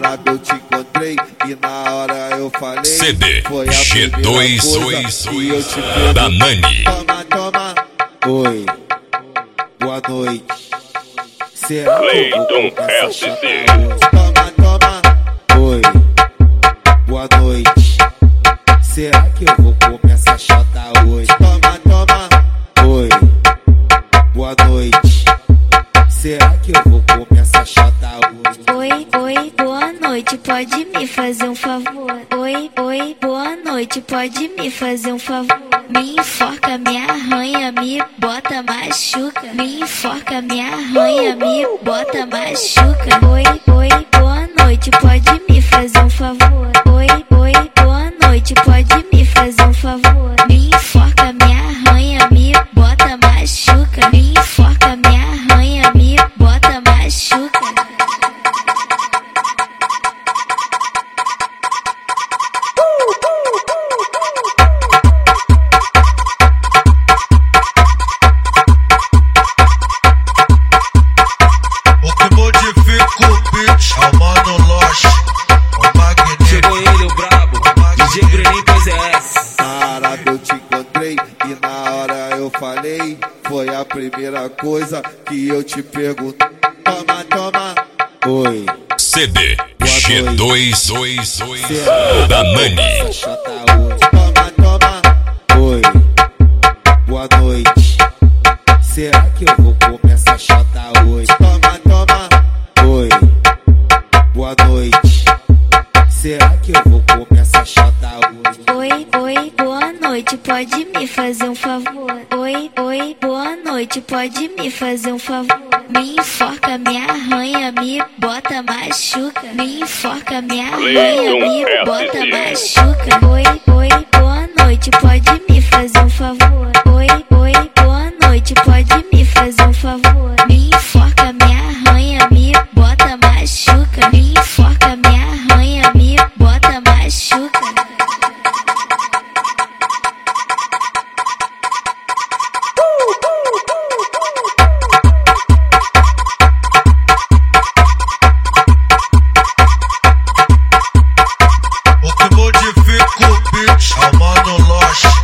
árabe eu te encontrei e na hora eu falei. CD foi a G2 da Nani. Toma, toma, oi, boa noite. Será que eu vou começar a chata hoje? Toma, toma, oi, boa noite. Será que eu vou começar a chata hoje? Toma, toma, oi, boa noite. Será que eu vou começar a chata hoje? Oi, oi, boa noite, pode me fazer um favor? Oi, oi, boa noite, pode me fazer um favor? Me enforca, me arranha, me bota, machuca. Me enforca, me arranha, me bota, machuca. Oi, oi, boa noite, pode me fazer um favor? Oi, oi, boa noite, pode me fazer um favor? Me enforca, me arranha, me bota, machuca. Me enforca, me arranha, me bota, machuca. O que modifica o beat é o Mano Loche, o Magneto. Chegou ele, o brabo, DJ Bruninho, pois é essa. Na árabe eu te encontrei e na hora eu falei. Foi a primeira coisa que eu te perguntei. Toma, toma, oi, CD G2 da Nani. Toma, toma, oi, boa noite. Será que eu vou começar a chata hoje? Toma, toma, oi, boa noite. Será que eu vou começar a chata hoje? Oi, oi, boa noite, pode me fazer um favor? Oi, oi, boa noite, pode me fazer um favor? Me enforca, me arranha, me bota, machuca. Me enforca, me arranha, me bota, machuca. Oi, oi, boa noite, pode me fazer um favor? Oi, oi, boa noite, pode me fazer um favor? Me enforca, me arranha, me bota, machuca. Me enforca, me arranha, me bota, machuca. O que modifica o beat é o Mano Loche,